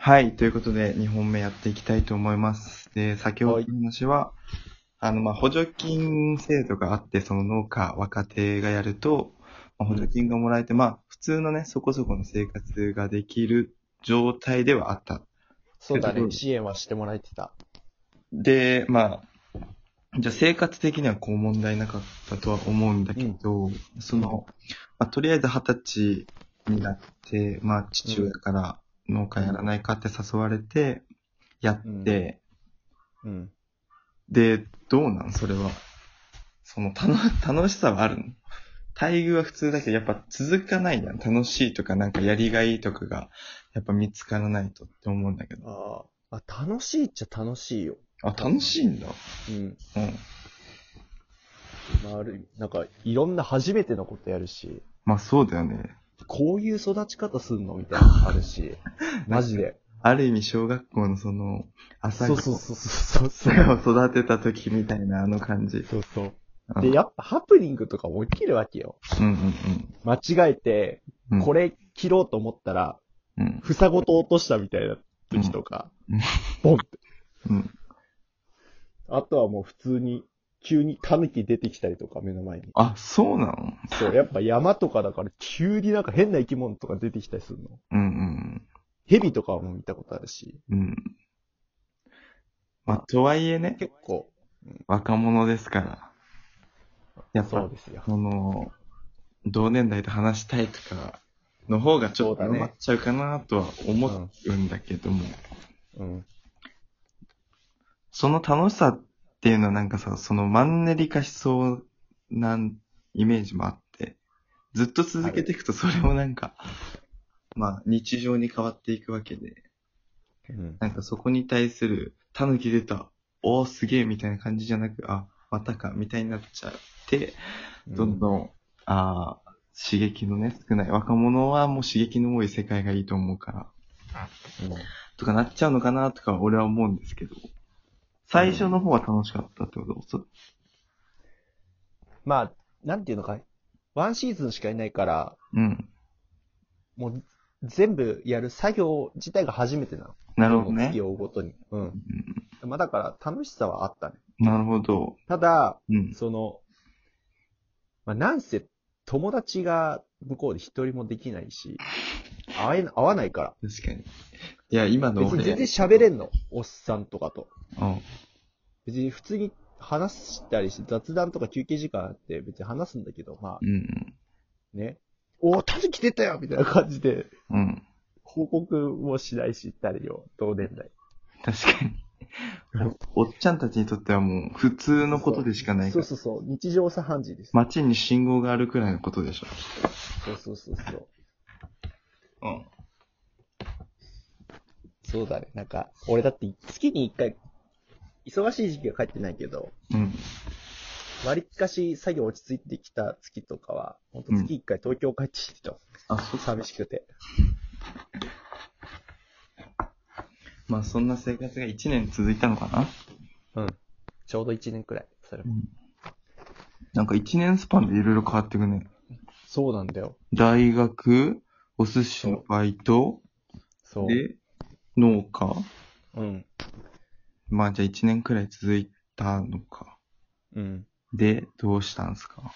はい。ということで、2本目やっていきたいと思います。で、先ほどはい。 の話は、補助金制度があって、その農家、若手がやると、補助うん。 金がもらえて、普通のね、そこそこの生活ができる状態ではあったっそうだね。 ていうところ支援はしてもらえてた。 で、じゃあ生活的にはこう問題なかったとは思うんだうん。 けど、 うん。 とりあえず20歳になって、父親うん。 から農家やらうん。 ないかって誘われて、やっうん。 て、 うん。 で、どうなんそれは。楽しさはあるの？待遇は普通だけど、やっぱ続かないやん。楽しいとかなんかやりがいとかが、やっぱ見つからないとって思うんだけど。 楽しいっちゃ楽しいよ。 あ、 多分。 楽しいんだ。 うん。 うん。 ある意味、いろんな初めてのことやるし、 そうだよね。 こういう育ち方すんのみたいなのあるし、 なんか、 マジで。 ある意味小学校の朝そう顔、 そうそうそうそう。 朝顔を育てた時みたいなあの感じ。 そうそう。で、 うん。 やっぱハプニングとかも起きるわけよ。 うんうん間違えて、 うん。うん。 これ切ろうと思ったら、 うん。 房ごと落としたみたいなうん。 時とか、 うん。 ボンって。 うん。 あとはもう普通に、急にタヌキ出てきたりとか目の前に。 あ、そうなの？ そう、やっぱ山とかだから急になんか変な生き物とか出てきたりするの。 うんうん蛇とかも見たことあるし。 うん。うん。 まあ、 とはいえね、 結構、 若者ですから。やっぱ、 そうですよ。 その、同年代と話したいとかの方がちょっと埋まっそうだね。 ちゃうかなとは思うん。 うんだけども、 うん。 その楽しさっていうのはなんかさ、そのマンネリ化しそうなイメージもあって、ずっと続ある。 けていくとそれもなんか、日常に変わっていくわけで、 うん。 なんかそこに対する、タヌキ出た、おーすげえみたいな感じじゃなく、あ、またか、みたいになっちゃって、 うん。 どんどん、刺激のね、少ない。若者はもう刺激の多い世界がいいと思うから、 うん。 とかなっちゃうのかなとか俺は思うんですけど、最初の方は楽しかったってこと？ まあ、なんていうのか、ワンシーズンしかいないから、 うん。 もう全部やる作業自体が初めてなの。 なるどんどん月ほどね。 を追うごとに。ううん。 ん。 まあだから楽しさはあったね。 なるほど。 ただ、 うん。 その、なんせ友達が向こうで一人もできないし、会わないから。 確かに。いや、今の俺、 別に全然喋れんの。おっさんとかと。 うん。 別に普通に話したりして雑談とか休憩時間あって別に話すんだけど、 うん。 ね。おー、タヌキ出たよみたいな感じで、 うん。 報告もしないし、誰よ、同年代。 確かに。おっちゃんたちにとってはもう普通のことでしかないから。 そうそうそう、日常茶飯事です。 街に信号があるくらいのことでしょ。 そうそうそうそう。 うん。 そうだね。俺だって月に一回、忙しい時期は帰ってないけど、 うん。 割かし作業落ち着いてきた月とかは、ほんとうん。 月一回東京帰ってきてた。 あ、そっか。 寂しくて。 そんな生活が1年続いたのかな？ うん。ちょうど一年くらい、それも。 うん。なんか1年スパンでいろいろ変わってくね。 そうなんだよ。 大学、お寿司のそう。 バイト、 そで、農家。 う。うん。 じゃあ1年くらい続いたのか。 うん。 で、どうしたんすか？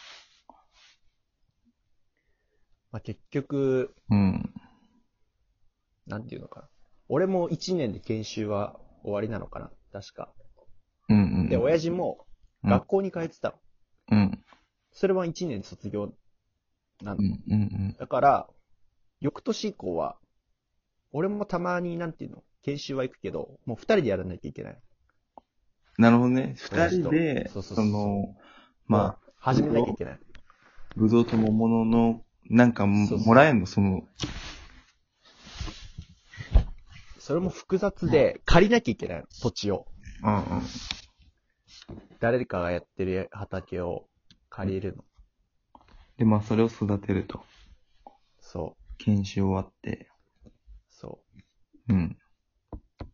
結局、 うん。 なんていうのかな。俺も一年で研修は終わりなのかな。確か。 うんうで、 ん親父もうん。 学校に通ってたの。 うん。 それは一年で卒業なの。 うんうんだから、翌年以降は、俺もたまになんていうの、研修は行くけど、もう二人でやらなきゃいけない。 なるほどね。二親父と。 人で、 そうそうそうそう。 まあ、 もう、始めなきゃいけない。 ぶどうと桃の、なんかそうそう。 もらえんのそれも複雑で、借りなきゃいけないの、土地を。 うんうん。 誰かがやってる畑を借りるの。 で、それを育てると。 そ研修終わって。 う。そうん。 う。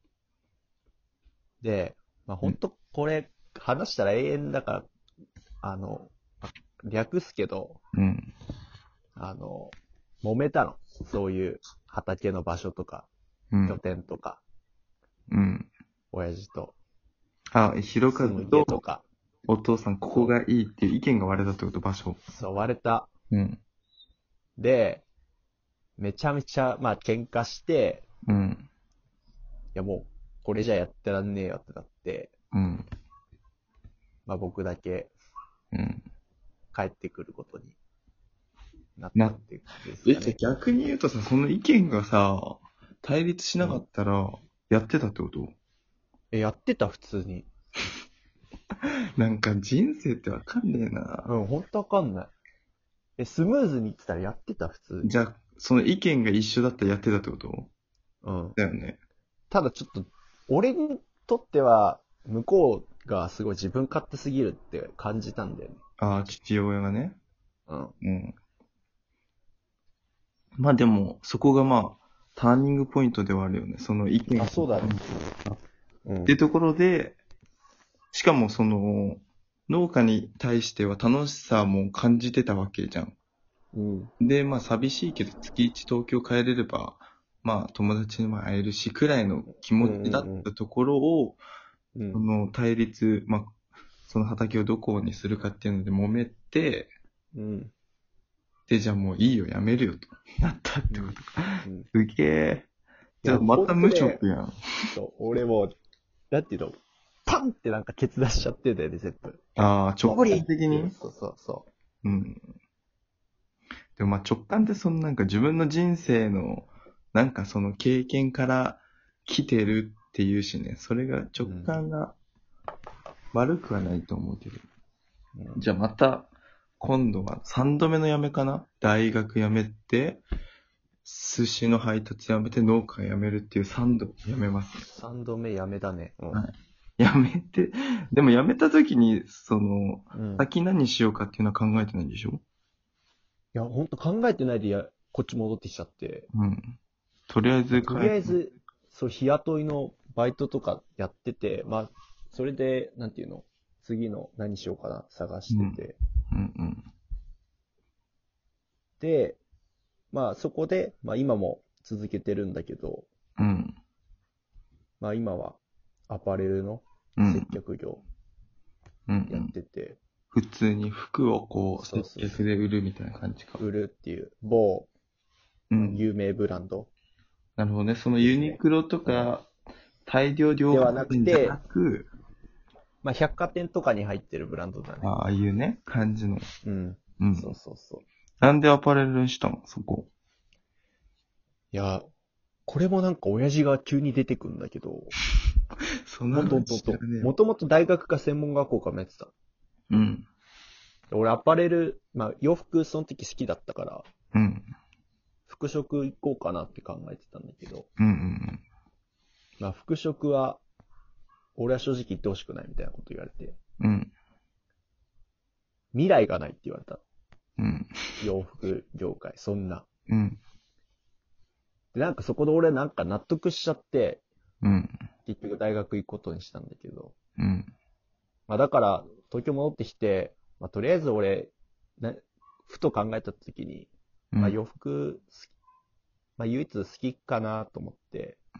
で、ほんと、これ、話したら永遠だから、略すけど、 うん。 揉めたの。そういう畑の場所とか。 拠うん。 点とか、 うん。 親父と、 あ、ひろか住むずと家とか、 お父さん、ここがいいっていう意見が割れたってこと、場所。 そう、割れた。 うん。 で、めちゃめちゃ、まあ、喧嘩して、 うん。 いやもう、これじゃやってらんねえよってなって、 うん。 まあ僕だけうん。 帰ってくることになったな、 っていうんですじゃあかね。 逆に言うとさ、その意見がさ、対立しなかったら、やってたってこと？ やってた普通に。 なんか人生ってわかんねえな。 ほんとわかんない。スムーズに言ってたらやってた普通に。 じゃあ、その意見が一緒だったらやってたってことうん。 だよね。 ただちょっと、俺にとっては、向こうがすごい自分勝手すぎるって感じたんだよね。 ああ、父親がね。 うん。 うん。まあでも、そこがまあ、ターニングポイントではあるよね。その意見が。 あ、そうだね。うんってところで、しかもその、農家に対しては楽しさも感じてたわけじゃん。 うん。 で、まあ寂しいけど月一東京帰れれば、まあ友達にも会えるし、くらいの気持ちだったところを、そうん。 の対立、まあ、その畑をどこにするかっていうので揉めて、 うん。 で、じゃあもういいよ、やめるよと。なったってことか。 うん。 すげえ。 いや、 じゃあまた無ほんとね、 職やん。 そう、俺も、なんていうの、パンってなんかケツ出しちゃってんだよね、全部。 ああ、直感的に。 そうそうそうん。でもまあ直感ってそのなんか自分の人生のなんかその経験から来てるっていうしね、それが直感が悪くはないと思うけど。 う。うん。 じゃあまた今度は3度目の辞めかな、大学辞めて、寿司の配達辞めて農家辞めるっていう3度辞めますね。 3度目やめだね。うん。 はい。辞めて、でも辞めた時に、その、 うん。い先何しようかっていうのは考えてないんでしょ？ や、ほんと考えてないでこっち戻ってきちゃって。 うん。とりあえずとりあえず、そう、日雇いのバイトとかやってて、まあ、それで、なんていうの、次の何しようかな探してて。 うんうん。 で、まあそこで、まあ今も続けてるんだけど、 うん。 まあ今はアパレルの接うん。 客業やっうんうん。 てて、 普通に服をこう、接そうそうそう客で売るみたいな感じか。 売るっていう某うん。 有名ブランドなるほどね。そのユですね。 ニクロとか、大量量ではなく販店じゃてなく、 まあ百貨店とかに入ってるブランドだね。 ああいうね、感じの。 うん。 うん。 そうそうそう。 なんでアパレルにしたのそこ？ いや、これもなんか親父が急に出てくんだけど、 そんなほんとほん話とほんと。 知らねえよ。 もともと大学か専門学校かもやってた。 うん。 俺アパレル、まあ洋服その時好きだったから、 うん。 服飾行こうかなって考えてたんだけど、 うんうんまあ服飾は、俺は正直言ってほしくないみたいなこと言われて、 うん。うん。 未来がないって言われた。 うん。 洋服業界、そんな。 うん。 で、なんかそこで俺なんか納得しちゃって、 うん。 結局大学行くことにしたんだけど、 うん。 まあだから、東京戻ってきて、まあとりあえず俺、ふと考えた時に、 うん。 まあ洋服好き、まあ唯一好きかなと思って、 うん。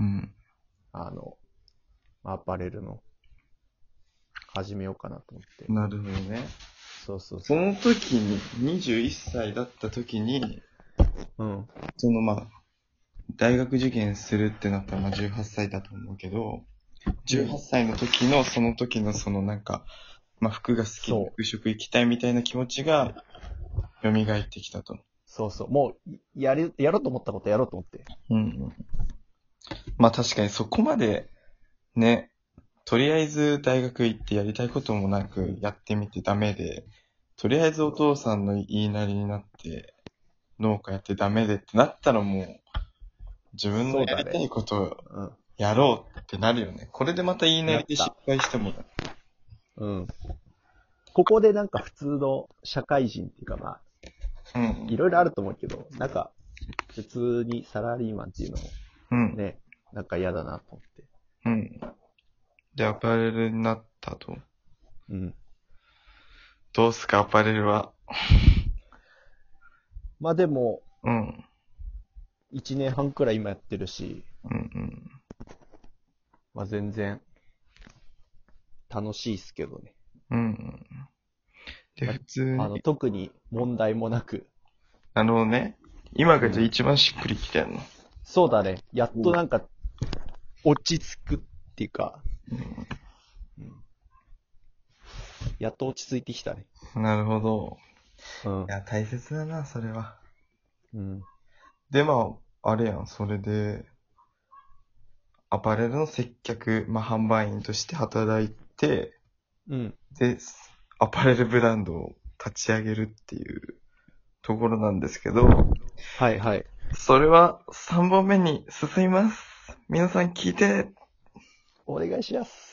アパレルの始めようかなと思って。 なるほどね。 そうそうそ。 そうの時に、21歳だった時に、 うん。 そのまあ、大学受験するってなったらまあ18歳だと思うけど、18歳の時のその時のそのなんか、まあ服が好きそうで服飾行きたいみたいな気持ちが蘇ってきたと。 そうそう。もう、やろうと思ったことやろうと思って。 うんうん。まあ確かにそこまでね、とりあえず大学行ってやりたいこともなくやってみてダメで、とりあえずお父さんの言いなりになって農家やってダメでってなったらもう自分のやりたいことをうん。 やろうってなるよね。これでまた言いなりで失敗してもだ。 うん。ここでなんか普通の社会人っていうかまあ、 うん。 いろいろあると思うけど、なんか、普通にサラリーマンっていうのうんも。ね、なんか嫌だなと思って。 うん。で、アパレルになったと。 うん。 どうすか、アパレルは。 まあでも、 うん。 1年半くらい今やってるし、 うんうん。 まあ全然楽しいっすけどね。 うんうん。で、 ま普通に、 特に問題もなく。 なるほどね。今がじゃあうん。 一番しっくりきてんの。 そうだね。やっとなんか落ち着くっていうか、うん、やっと落ち着いてきたね。 なるほど。 うん。 いや、大切だな、それは。 うん。 で、まあ、あれやん、それで、アパレルの接客、まあ、販売員として働いて、 うん。 で、アパレルブランドを立ち上げるっていうところなんですけど、 はいはい。 それは3本目に進みます。皆さん聞いて。 お願いします。